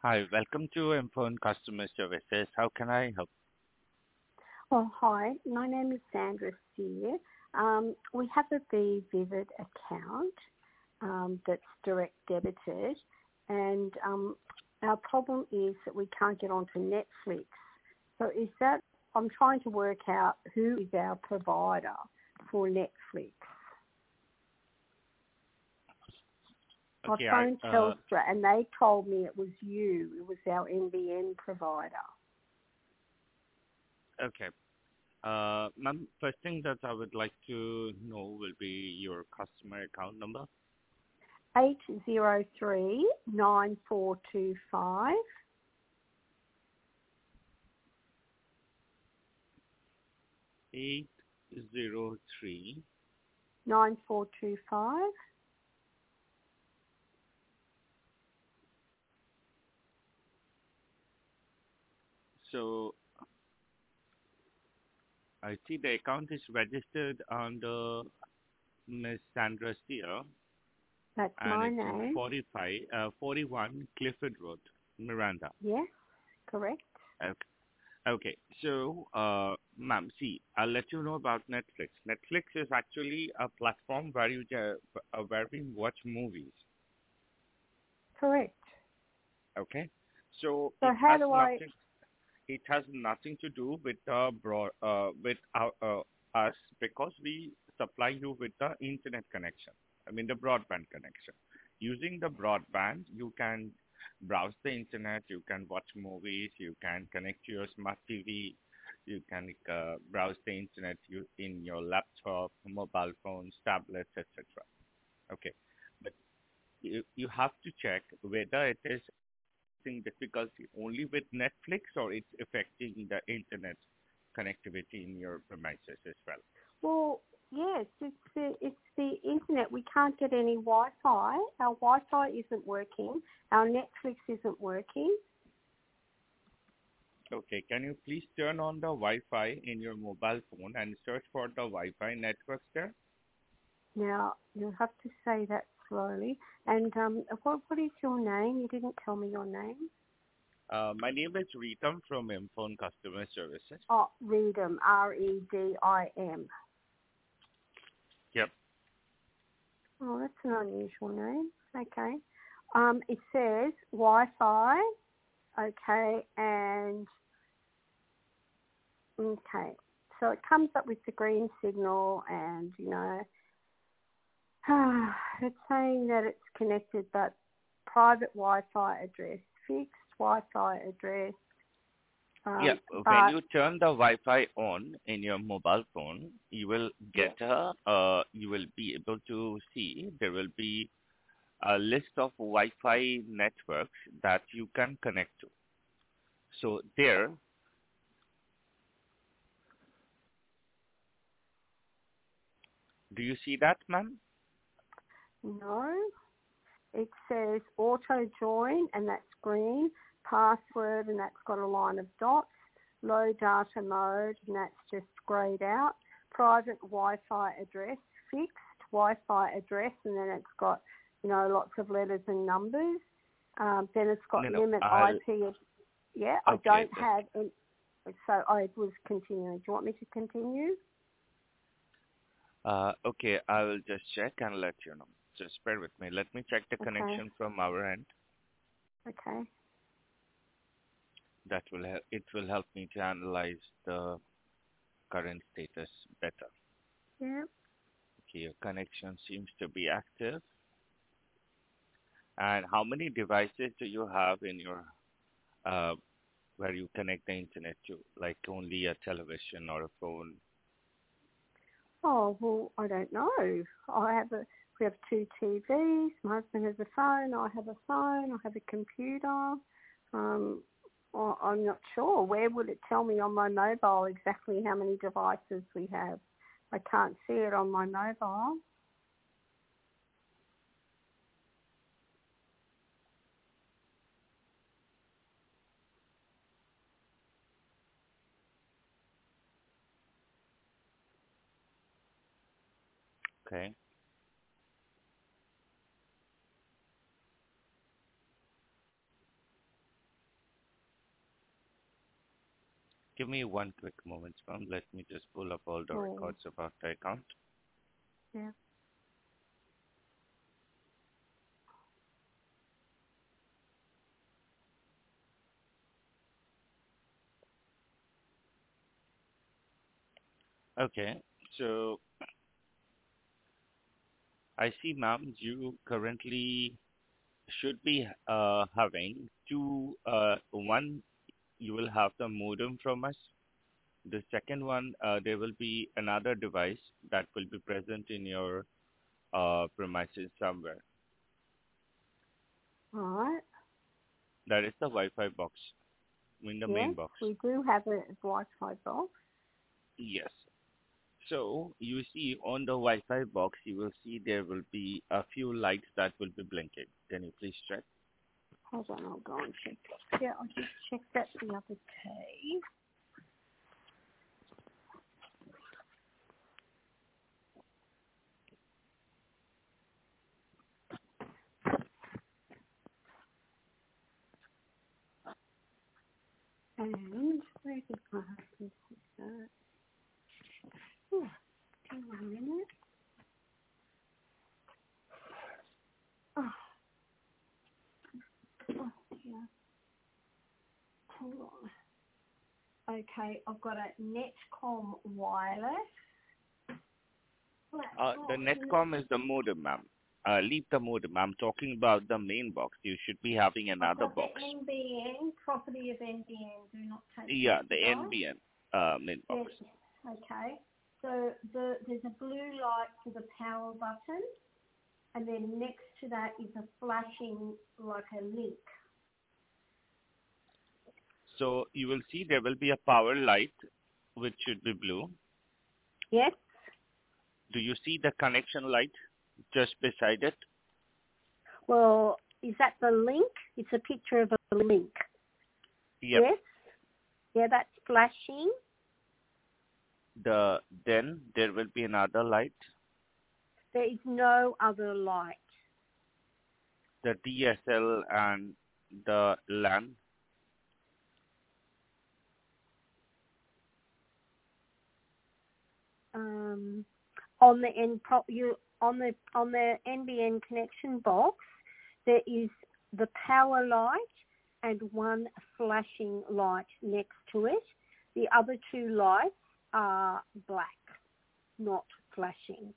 Hi, welcome to M-Phone Customer Services. How can I help? Oh, hi. My name is Sandra Sear. We have a Vivid account that's direct debited, and our problem is that we can't get onto Netflix. So I'm trying to work out who is our provider for Netflix. Okay, I phoned Telstra and they told me it was you. It was our NBN provider. Okay. Ma'am, first thing that I would like to know will be your customer account number. 803-9425. 803 9425. So I see the account is registered under Miss Sandra Steer, That's and my it's in name. 41 Clifford Road, Miranda. Yes, correct. Okay. Okay. So, ma'am, see, I'll let you know about Netflix. Netflix is actually a platform where we watch movies. Correct. Okay. So So how do I... It has nothing to do with us, because we supply you with the internet connection. I mean the broadband connection. Using the broadband, you can browse the internet, you can watch movies, you can connect to your smart TV, you can browse the internet in your laptop, mobile phones, tablets, etc. Okay, but you have to check whether it is difficulty only with Netflix or it's affecting the internet connectivity in your premises as well. Well, yes, it's the internet. We can't get any Wi-Fi. Our Wi-Fi isn't working. Our Netflix isn't working. Okay, can you please turn on the Wi-Fi in your mobile phone and search for the Wi-Fi networks there? Now, you'll have to say that slowly. And what is your name? You didn't tell me your name. My name is Ritam from M-Phone Customer Services. Oh, Redim, Redim. Yep. Oh, that's an unusual name. Okay. It says Wi-Fi. Okay, and okay. So it comes up with the green signal, and it's saying that it's connected, but private Wi-Fi address, fixed Wi-Fi address. Yeah, when you turn the Wi-Fi on in your mobile phone, you will get you will be able to see there will be a list of Wi-Fi networks that you can connect to. So there, do you see that, ma'am? No. It says auto join, and that's green. Password, and that's got a line of dots. Low data mode, and that's just grayed out. Private Wi-Fi address, fixed Wi-Fi address, and then it's got lots of letters and numbers. Then it's got limit IP. Yeah, okay, I don't have. So I was continuing. Do you want me to continue? Okay, I will just check and let you know. Just bear with me. Let me check the connection from our end. Okay. That will help. It will help me to analyze the current status better. Yeah. Okay, your connection seems to be active. And how many devices do you have in your where you connect the internet to? Like only a television or a phone? Oh well, I don't know. We have 2 TVs. My husband has a phone. I have a phone. I have a computer. I'm not sure. Where would it tell me on my mobile exactly how many devices we have? I can't see it on my mobile. Okay. Give me one quick moment, ma'am. Let me just pull up all the records about the account. Yeah. Okay. So I see, ma'am, you currently should be having two. One, you will have the modem from us. The second one, there will be another device that will be present in your premises somewhere. All right. That is the Wi-Fi box, I mean the main Yes, box. we do have a Wi-Fi box. Yes. So you see on the Wi-Fi box, you will see there will be a few lights that will be blinking. Can you please check? Hold on, I'll go and check. Yeah, I just checked that the other day. And where did my husband put that? Oh, hang on a minute. Oh, yeah. Hold on. Okay, I've got a Netcom wireless. The Netcom is the modem, ma'am. Leave the modem. I'm talking about the main box. You should be having another box. The NBN, property of NBN, do not take. Yeah, the NBN main box. Yes. Okay. So there's a blue light for the power button, and then next to that is a flashing like a link. So you will see there will be a power light, which should be blue. Yes. Do you see the connection light just beside it? Well, is that the link? It's a picture of a link. Yep. Yes. Yeah, that's flashing. Then there will be another light. There is no other light. The DSL and the LAN. On the NBN connection box, there is the power light and one flashing light next to it. The other two lights are black, not flashing.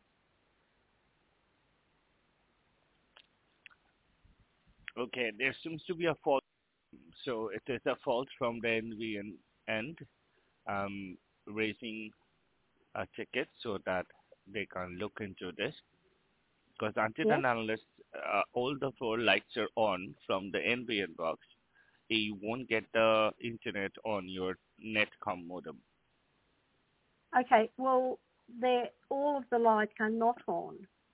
Okay, there seems to be a fault. So it is a fault from the NBN end, raising a ticket so that they can look into this. Because until and unless all the four lights are on from the NBN box, you won't get the internet on your Netcom modem. Okay, well, all of the lights are not on.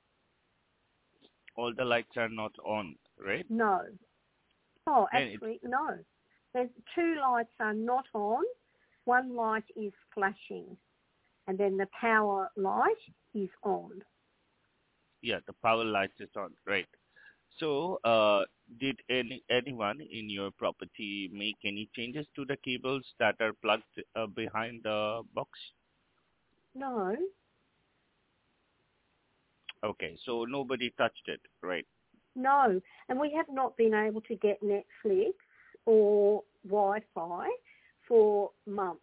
All the lights are not on, right? No. Oh, actually, no. There's two lights are not on. One light is flashing, and then the power light is on. Yeah, the power light is on, right? So, did anyone in your property make any changes to the cables that are plugged behind the box? No. Okay, so nobody touched it, right? No, and we have not been able to get Netflix or Wi-Fi for months.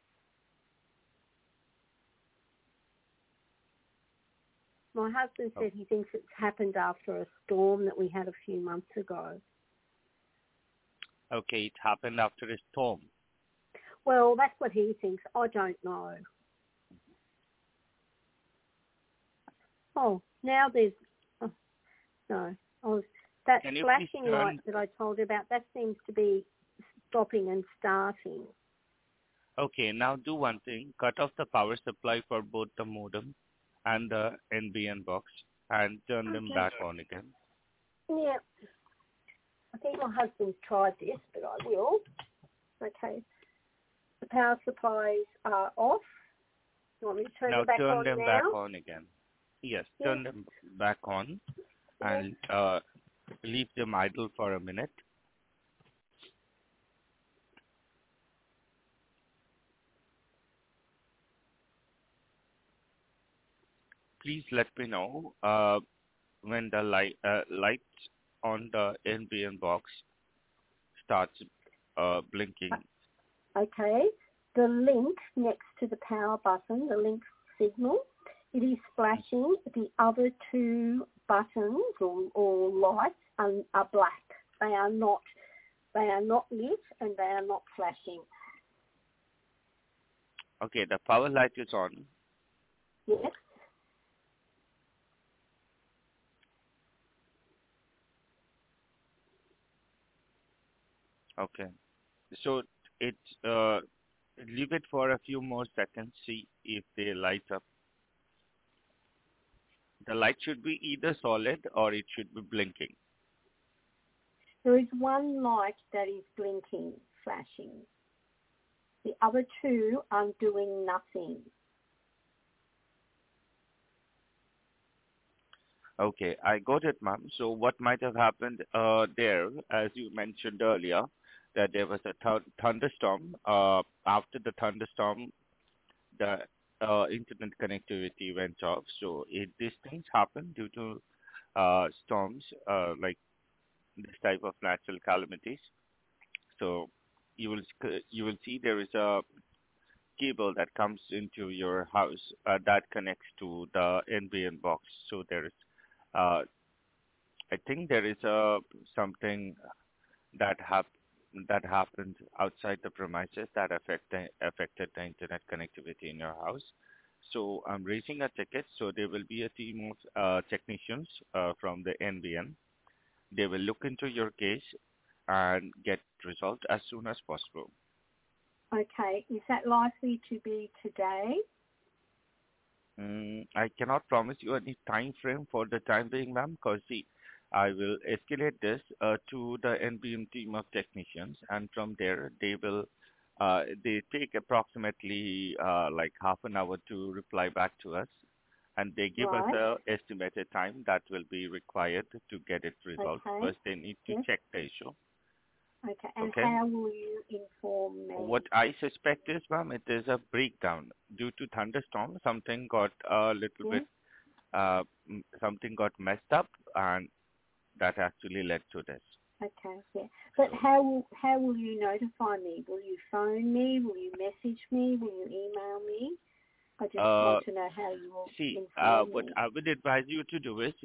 My husband said he thinks it's happened after a storm that we had a few months ago. Okay, it happened after a storm. Well, that's what he thinks. I don't know. Oh, now there's... no. That flashing light that I told you about, that seems to be stopping and starting. Okay, now do one thing. Cut off the power supply for both the modem and the NBN box and turn them back on again. Yeah. I think my husband's tried this, but I will. Okay. The power supplies are off. You want me to turn them back on now? Now turn them back on again. Yes, turn them back on and leave them idle for a minute. please let me know when the light on the NBN box starts blinking. Okay. The link next to the power button, the link signal, it is flashing. The other two buttons or lights are black. They are not lit and they are not flashing. Okay, the power light is on. Yes. Okay. So it leave it for a few more seconds, see if they light up. The light should be either solid or it should be blinking. There is one light that is blinking, flashing. The other two are doing nothing. Okay, I got it, ma'am. So what might have happened there, as you mentioned earlier, that there was a thunderstorm. After the thunderstorm, the internet connectivity went off. So these things happen due to storms, like this type of natural calamities. So you will see there is a cable that comes into your house that connects to the NBN box. So there is, I think there is something that happened outside the premises that affected the internet connectivity in your house. So I'm raising a ticket. So there will be a team of technicians from the NBN. They will look into your case and get resolved as soon as possible. Okay. Is that likely to be today? I cannot promise you any time frame for the time being, ma'am, because see, I will escalate this to the NBM team of technicians, and from there they take approximately like half an hour to reply back to us, and they give us Right. a estimated time that will be required to get it resolved. Okay. First, they need to Yes. check the issue. Okay. And Okay. how will you inform me? What I suspect is, ma'am, it is a breakdown due to thunderstorm. Something got a little bit, something got messed up, and that actually led to this. Okay, yeah. But how will you notify me? Will you phone me? Will you message me? Will you email me? I just want to know how you will inform What me. I would advise you to do is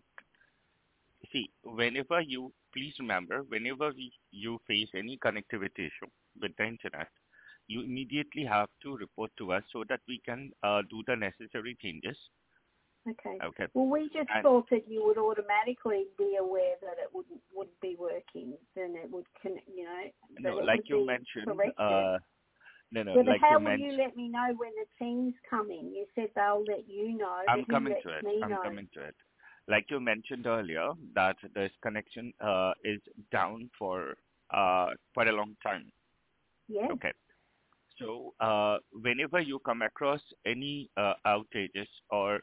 whenever please remember, whenever you face any connectivity issue with the internet, you immediately have to report to us so that we can do the necessary changes. Okay. Okay. Well, we just thought that you would automatically be aware that it wouldn't be working. Then it would, no, like you mentioned. No, but like how you will mentioned. you let me know when the team's coming? You said they'll let you know. I'm but coming who to lets it. me I'm know? coming to it. Like you mentioned earlier, that this connection is down for quite a long time. Yes. Okay. So whenever you come across any outages or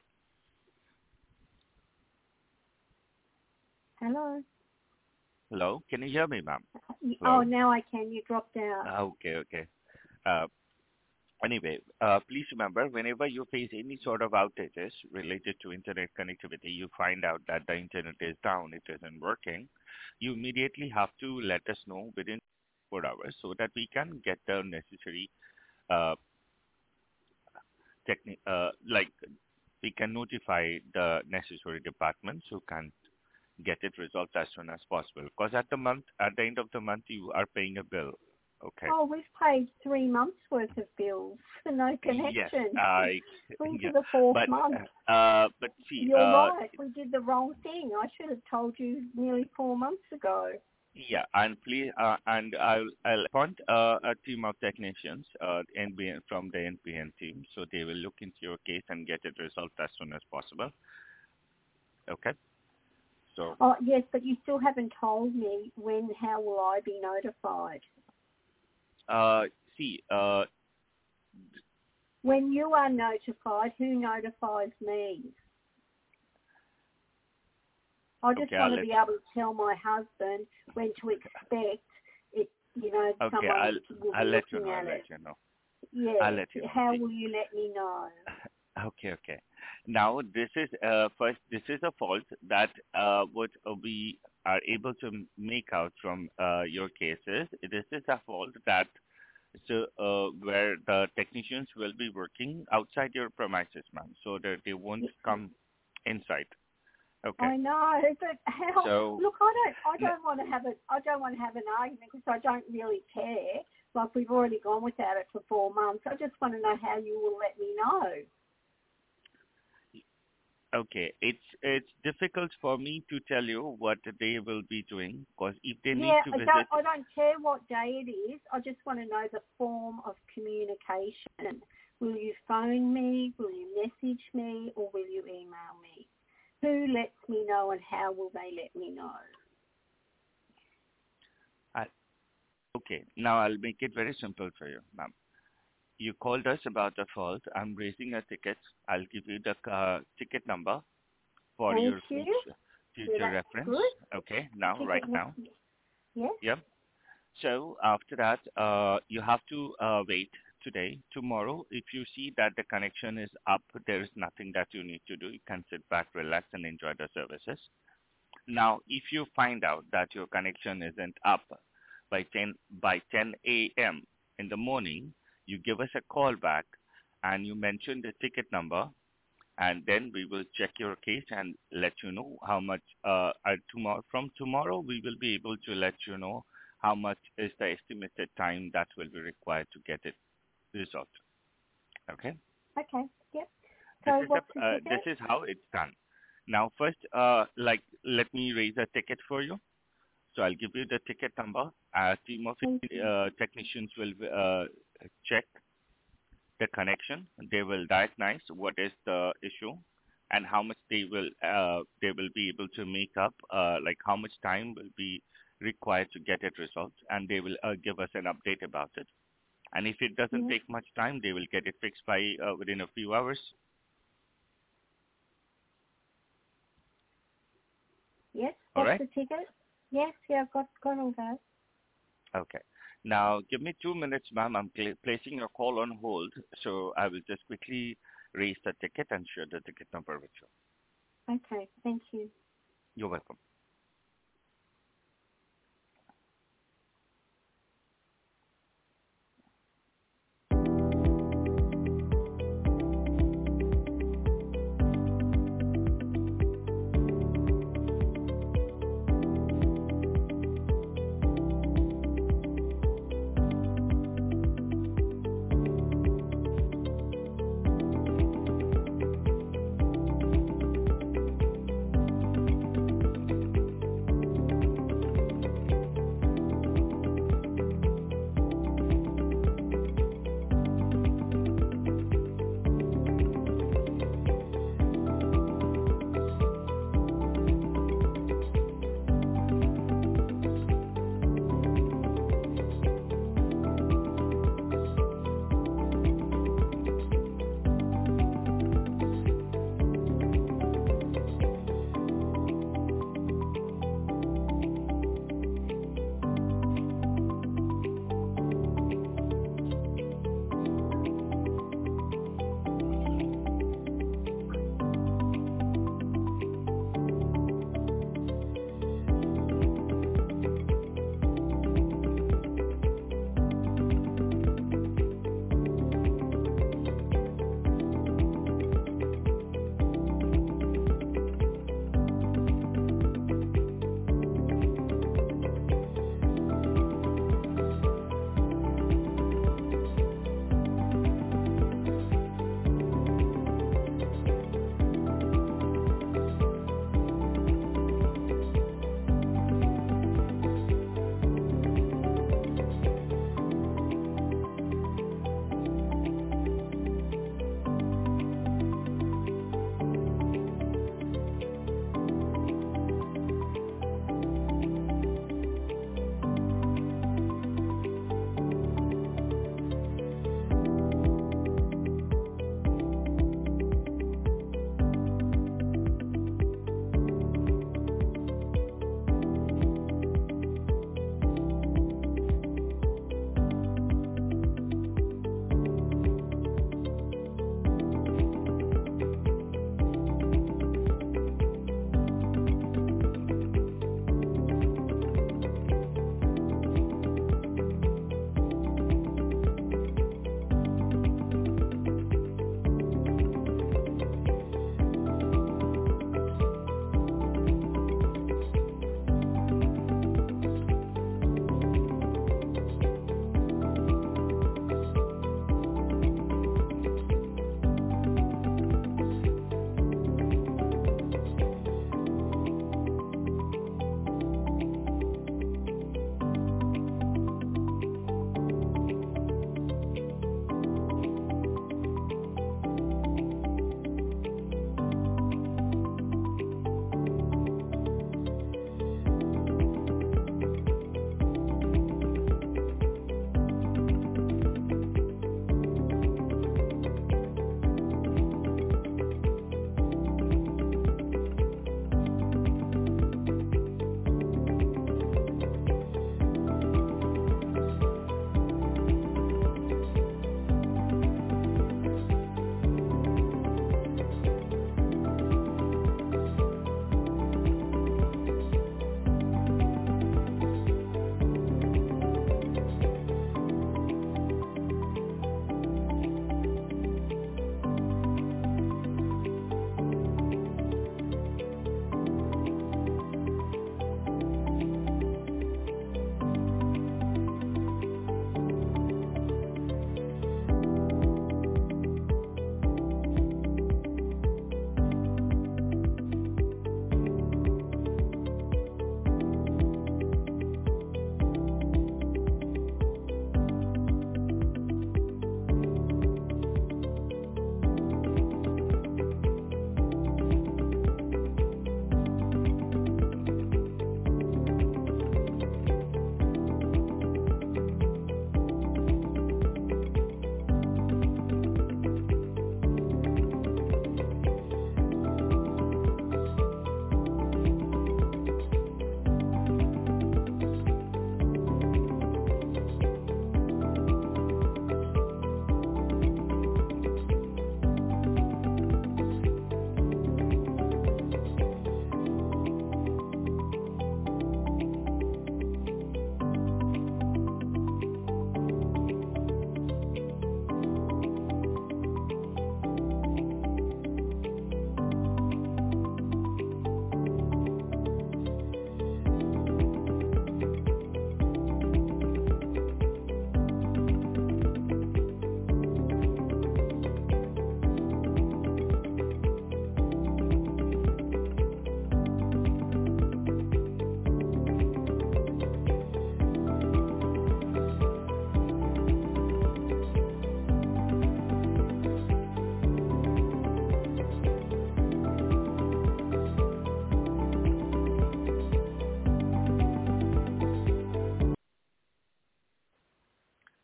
hello, can you hear me, ma'am? Oh, now I can. You dropped out. Okay. Anyway, please remember, whenever you face any sort of outages related to internet connectivity, you find out that the internet is down, it isn't working, you immediately have to let us know within 4 hours so that we can get the necessary like we can notify the necessary departments who can get it resolved as soon as possible. Because at the end of the month, you are paying a bill. Okay. Oh, we've paid 3 months worth of bills for no connection. We're into the fourth month. But see, you're right. We did the wrong thing. I should have told you nearly 4 months ago. Yeah, and please, and I'll appoint a team of technicians, NBN from the NBN team, so they will look into your case and get it resolved as soon as possible. Okay. So. Oh yes, but you still haven't told me how will I be notified? When you are notified, who notifies me? I just want to be able to tell my husband when to expect it. Someone will be looking at it. I'll let you know. Yeah. I'll let you know. How will you let me know? Okay. Now, this is first. This is a fault that what we are able to make out from your cases. This is a fault that where the technicians will be working outside your premises, ma'am, so that they won't come inside. Okay. I know, but how? So Look, I don't want to have I don't want to have an argument because I don't really care. Like we've already gone without it for 4 months. I just want to know how you will let me know. okay, it's difficult for me to tell you what they will be doing because if they need Yeah, to visit, I don't care what day it is. I just want to know the form of communication. Will you phone me? Will you message me? Or will you email me? Who lets me know and how will they let me know? okay, now I'll make it very simple for you, ma'am. You called us about the fault. I'm raising a ticket. I'll give you the ticket number for Thank your you. future Yeah, that's reference. good. Okay, now, right now. Yes. Yep. So after that, you have to wait today. Tomorrow, if you see that the connection is up, there is nothing that you need to do. You can sit back, relax, and enjoy the services. Now, if you find out that your connection isn't up by 10 a.m. in the morning, you give us a call back and you mention the ticket number, and then we will check your case and let you know how much. From tomorrow, we will be able to let you know how much is the estimated time that will be required to get it resolved. Okay? Okay. Yep. So what's the ticket? This is how it's done. Now, first, let me raise a ticket for you. So I'll give you the ticket number. A team of technicians will check the connection. They will diagnose what is the issue and how much they will be able to make up, like how much time will be required to get it resolved, and they will give us an update about it. And if it doesn't take much time, they will get it fixed by within a few hours. Yes. All What's right. the ticket? Yes. Yeah, I've got all that. Okay. Now, give me 2 minutes, ma'am. I'm placing your call on hold, so I will just quickly raise the ticket and share the ticket number with you. Okay. Thank you. You're welcome.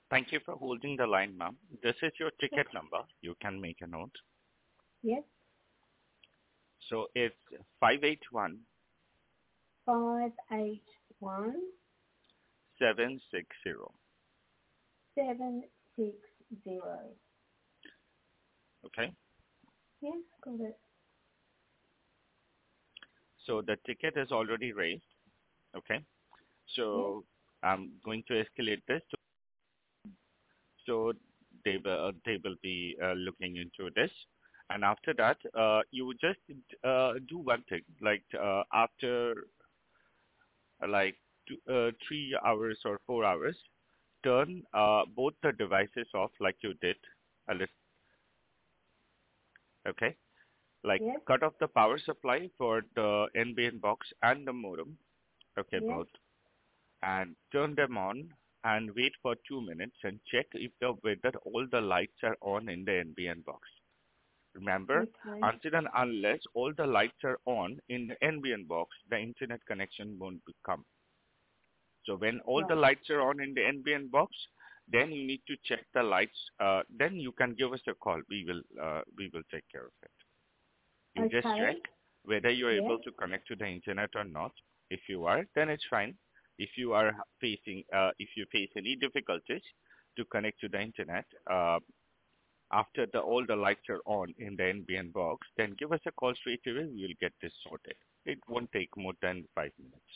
Thank you for holding the line, ma'am. This is your Yes. ticket number. You can make a note. Yes. So it's 581 581 760. 760. Okay. Yes, got it. So the ticket is already raised. Okay. So I'm going to escalate this. So they will be looking into this. And after that, you would just do one thing. Like after like 3 hours or 4 hours, turn both the devices off like you did. Okay. Like Yes. cut off the power supply for the NBN box and the modem. Okay, Yes. both. And turn them on and wait for 2 minutes and check if whether all the lights are on in the NBN box. Remember, Okay. until and unless all the lights are on in the NBN box, the internet connection won't come. So when all the Right. lights are on in the NBN box, then you need to check the lights. Then you can give us a call. We will take care of it. You just Okay. check whether you're Yes. able to connect to the internet or not. If you are, then it's fine. If you are facing, if you face any difficulties to connect to the internet, after all the lights are on in the NBN box, then give us a call straight away. We will get this sorted. It won't take more than 5 minutes.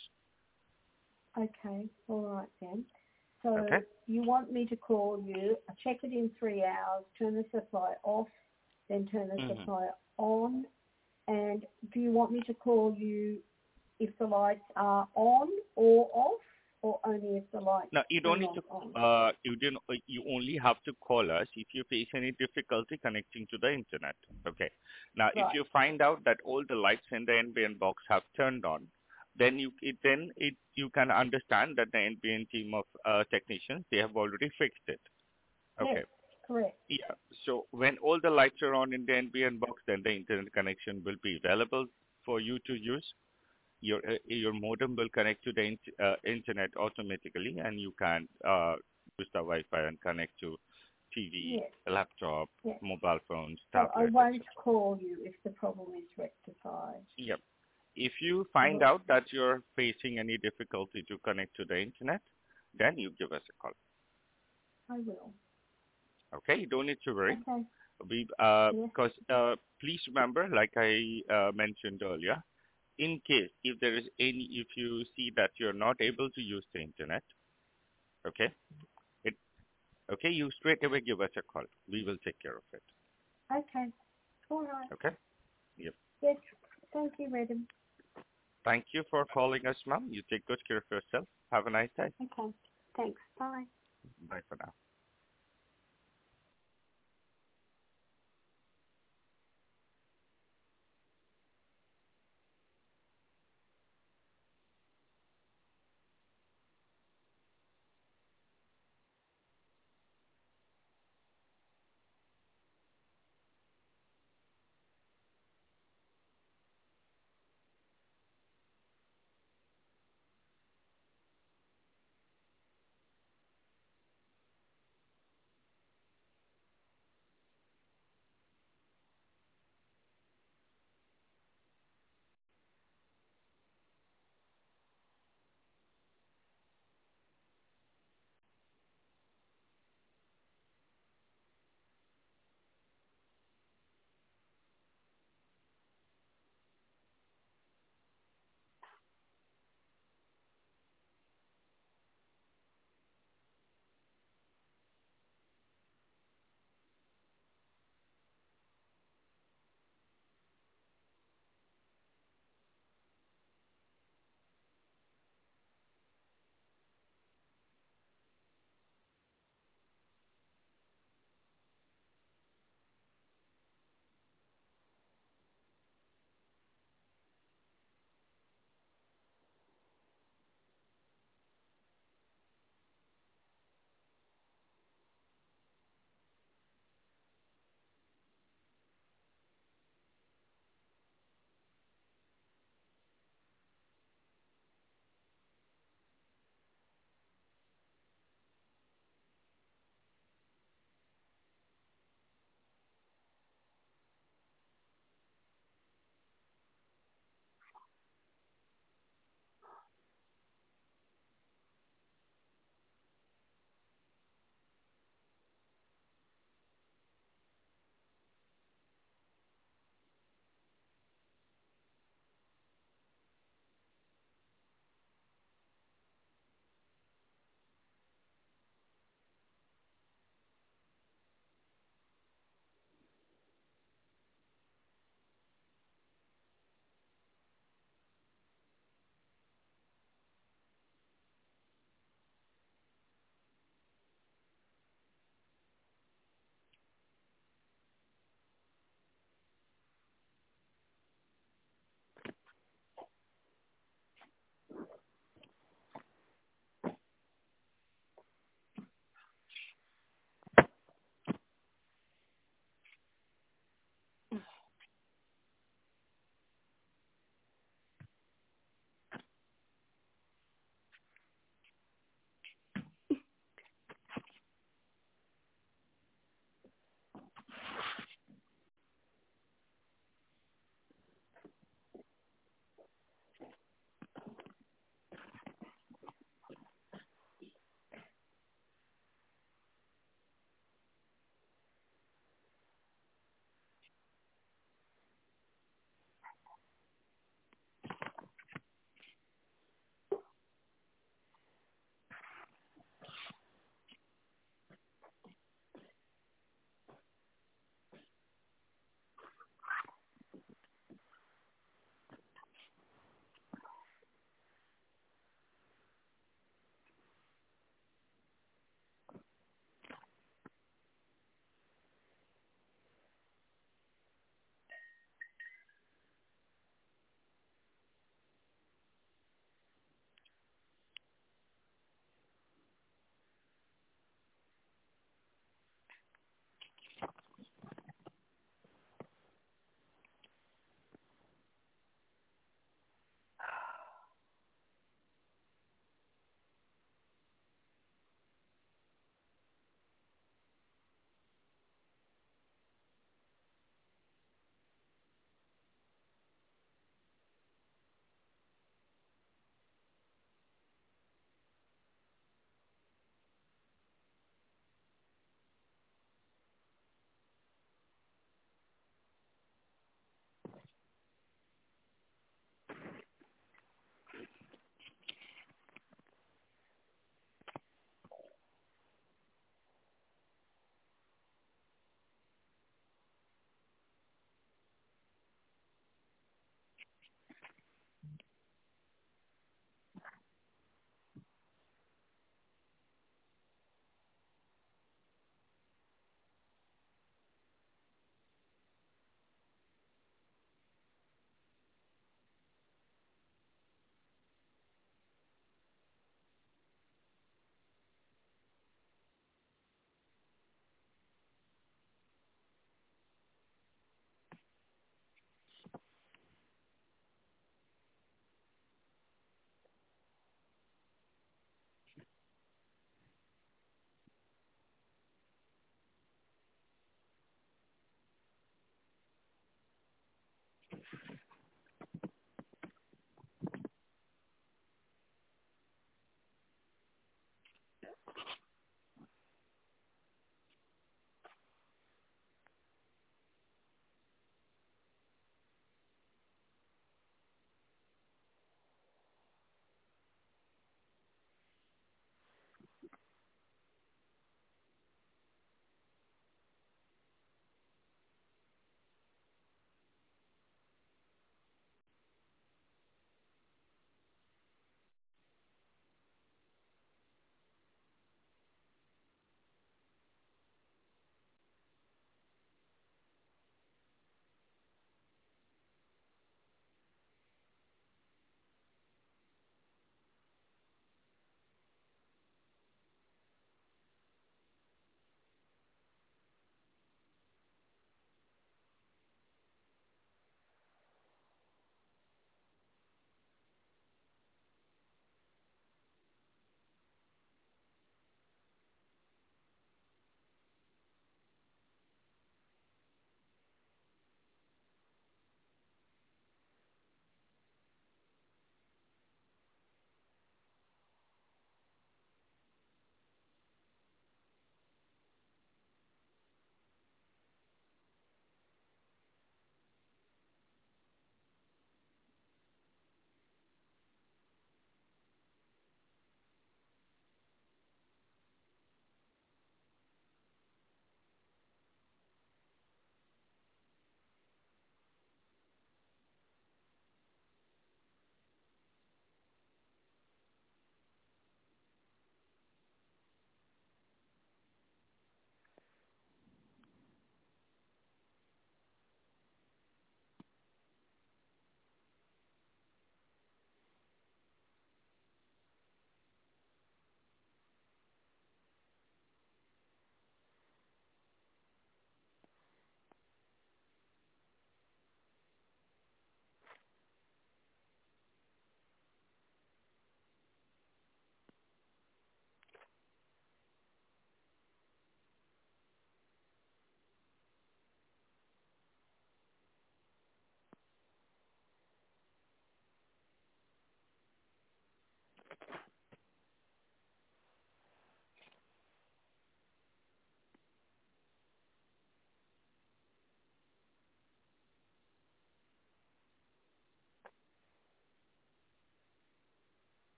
Okay. All right then. So Okay? you want me to call you, check it in 3 hours, turn the supply off, then turn the supply on. And do you want me to call you if the lights are on or off, or only if the lights Now you don't are need to. on? You only have to call us if you face any difficulty connecting to the internet. Okay. Now, if Right. you find out that all the lights in the NBN box have turned on, then you can understand that the NBN team of technicians, they have already fixed it. Okay. Yes, correct. Yeah. So when all the lights are on in the NBN box, then the internet connection will be available for you to use. Your modem will connect to the internet automatically, and you can use the Wi-Fi and connect to TV, Yes. laptop, Yes. mobile phones, So I tablets, won't etc. call you if the problem is rectified. Yep. If you find out that you're facing any difficulty to connect to the internet, then you give us a call. I will. Okay, you don't need to worry. Okay. Because please remember, like I mentioned earlier, in case if you see that you're not able to use the internet, okay, you straight away give us a call. We will take care of it. Okay. All right. Okay. Yep. Yes. Thank you, Redden. Thank you for calling us, ma'am. You take good care of yourself. Have a nice day. Okay. Thanks. Bye. Bye for now.